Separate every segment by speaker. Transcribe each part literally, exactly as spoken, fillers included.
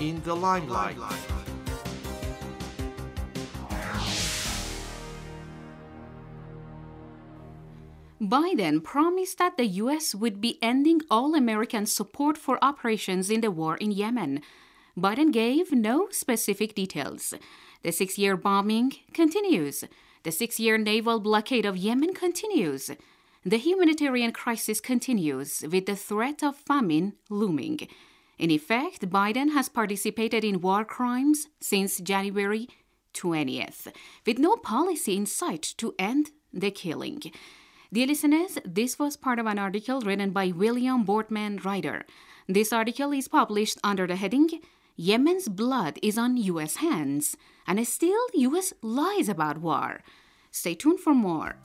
Speaker 1: in the limelight.
Speaker 2: Biden promised that the U S would be ending all American support for operations in the war in Yemen. Biden gave no specific details. The six-year bombing continues. The six-year naval blockade of Yemen continues. The humanitarian crisis continues, with the threat of famine looming. In effect, Biden has participated in war crimes since January twentieth, with no policy in sight to end the killing. Dear listeners, this was part of an article written by William Boardman Ryder. This article is published under the heading, Yemen's blood is on U S hands, and still U S lies about war. Stay tuned for more.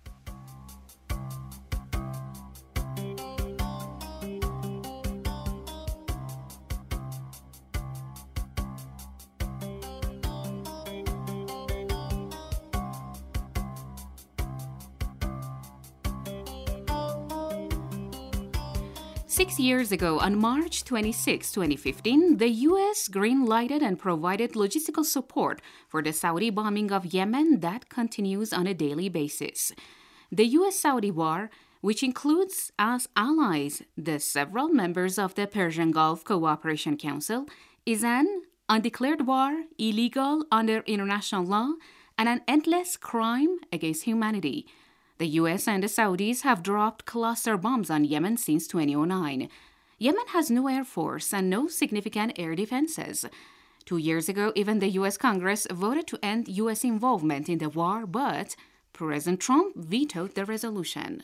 Speaker 2: Six years ago, on March twenty-sixth, twenty fifteen, the U S green-lighted and provided logistical support for the Saudi bombing of Yemen that continues on a daily basis. The U S-Saudi war, which includes as allies the several members of the Persian Gulf Cooperation Council, is an undeclared war, illegal under international law, and an endless crime against humanity. The U S and the Saudis have dropped cluster bombs on Yemen since two thousand nine. Yemen has no air force and no significant air defenses. Two years ago, even the U S Congress voted to end U S involvement in the war, but President Trump vetoed the resolution.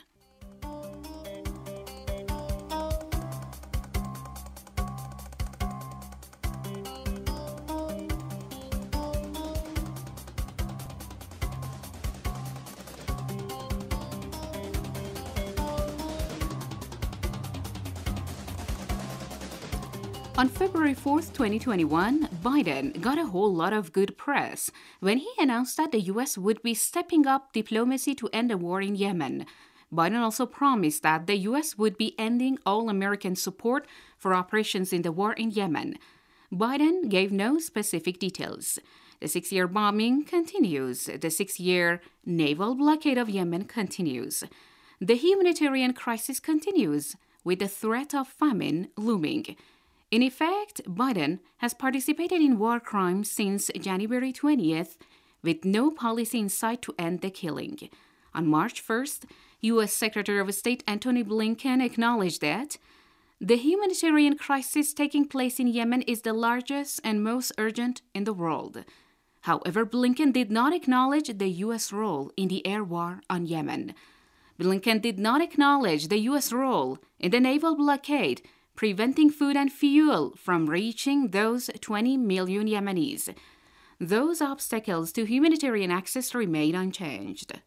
Speaker 2: On February fourth, twenty twenty-one, Biden got a whole lot of good press when he announced that the U S would be stepping up diplomacy to end the war in Yemen. Biden also promised that the U S would be ending all American support for operations in the war in Yemen. Biden gave no specific details. The six-year bombing continues. The six-year naval blockade of Yemen continues. The humanitarian crisis continues, with the threat of famine looming. In effect, Biden has participated in war crimes since January twentieth, with no policy in sight to end the killing. On March first, U S Secretary of State Antony Blinken acknowledged that the humanitarian crisis taking place in Yemen is the largest and most urgent in the world. However, Blinken did not acknowledge the U S role in the air war on Yemen. Blinken did not acknowledge the U S role in the naval blockade, preventing food and fuel from reaching those twenty million Yemenis. Those obstacles to humanitarian access remain unchanged.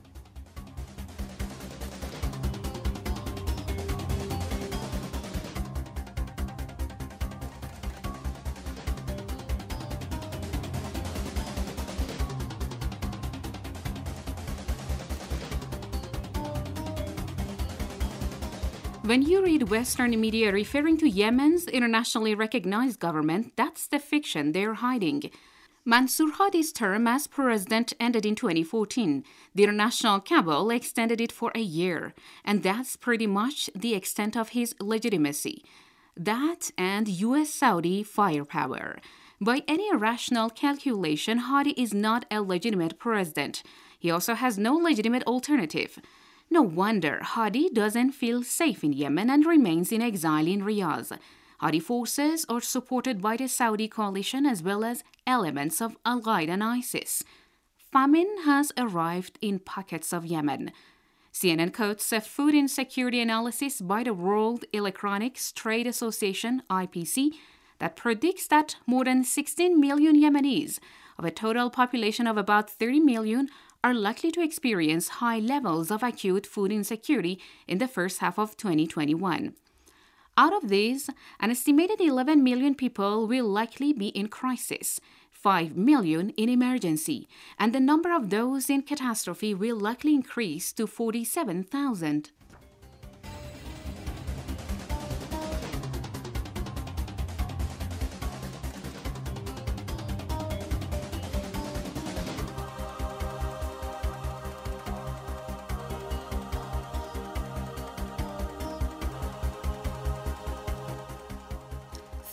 Speaker 2: When you read Western media referring to Yemen's internationally recognized government, that's the fiction they're hiding. Mansour Hadi's term as president ended in twenty fourteen. The international cabal extended it for a year, and that's pretty much the extent of his legitimacy. That and U S-Saudi firepower. By any rational calculation, Hadi is not a legitimate president. He also has no legitimate alternative. No wonder Hadi doesn't feel safe in Yemen and remains in exile in Riyadh. Hadi forces are supported by the Saudi coalition as well as elements of Al-Qaeda and ISIS. Famine has arrived in pockets of Yemen. C N N quotes a food insecurity analysis by the World Electronics Trade Association, I P C, that predicts that more than sixteen million Yemenis, of a total population of about thirty million, are likely to experience high levels of acute food insecurity in the first half of twenty twenty-one. Out of these, an estimated eleven million people will likely be in crisis, five million in emergency, and the number of those in catastrophe will likely increase to forty-seven thousand.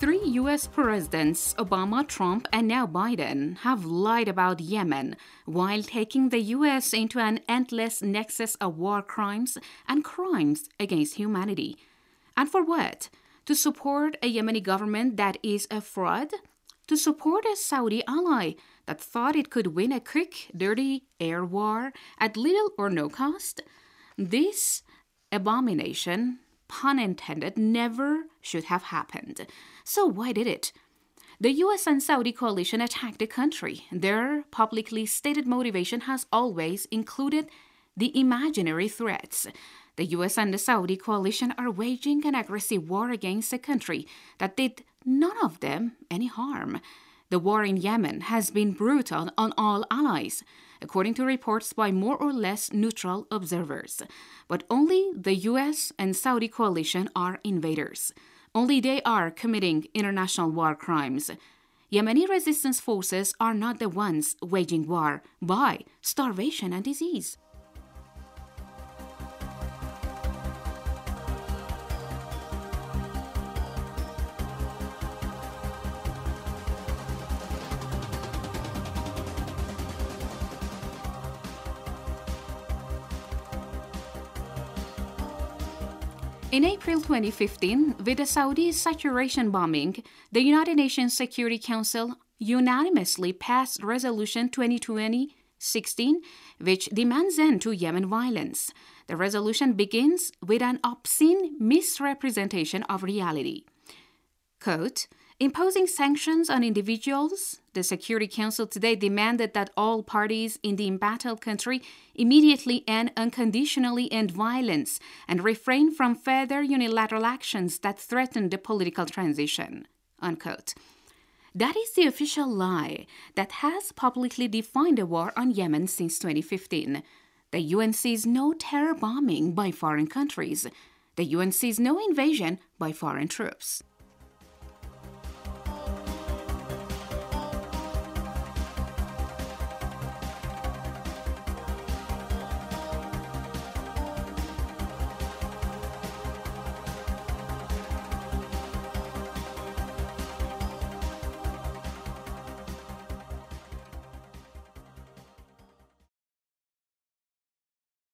Speaker 2: Three U S presidents, Obama, Trump, and now Biden, have lied about Yemen while taking the U S into an endless nexus of war crimes and crimes against humanity. And for what? To support a Yemeni government that is a fraud? To support a Saudi ally that thought it could win a quick, dirty air war at little or no cost? This abomination, pun intended, never should have happened. So why did it? The U S and Saudi coalition attacked the country. Their publicly stated motivation has always included the imaginary threats. The U S and the Saudi coalition are waging an aggressive war against a country that did none of them any harm. The war in Yemen has been brutal on all allies, according to reports by more or less neutral observers. But only the U S and Saudi coalition are invaders. Only they are committing international war crimes. Yemeni resistance forces are not the ones waging war by starvation and disease. In April twenty fifteen, with the Saudi saturation bombing, the United Nations Security Council unanimously passed Resolution twenty twenty dash sixteen, which demands end to Yemen violence. The resolution begins with an obscene misrepresentation of reality. Quote, imposing sanctions on individuals, the Security Council today demanded that all parties in the embattled country immediately and unconditionally end violence and refrain from further unilateral actions that threaten the political transition. Unquote. That is the official lie that has publicly defined the war on Yemen since twenty fifteen. The U N sees no terror bombing by foreign countries. The U N sees no invasion by foreign troops.